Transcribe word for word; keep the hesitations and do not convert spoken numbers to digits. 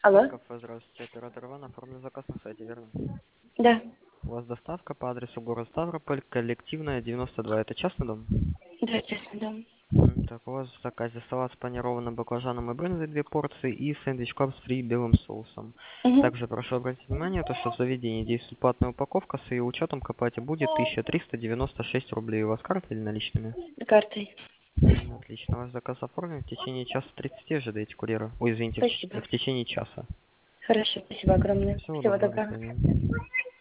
Алло? Кафе, здравствуйте, оператор Иван, оформлен заказ на сайте, верно? Да. У вас доставка по адресу город Ставрополь, коллективная, девяносто два. Это частный дом? Да, честно, да. М, Так, у вас в заказе салат с панированным баклажаном и брынзой две порции и сэндвич клаб с фри белым соусом. Угу. Также прошу обратить внимание, то, что в заведении действует платная упаковка, с ее учетом к оплате будет тысяча триста девяносто шесть рублей. У вас карта или наличными? Картой. М, Отлично, ваш заказ оформлен. В течение часа тридцати ожидаете курьера. Ой, извините, в, ч- Спасибо. в течение часа. Хорошо, спасибо огромное. Всего Всего доброго, до доброго. свидания.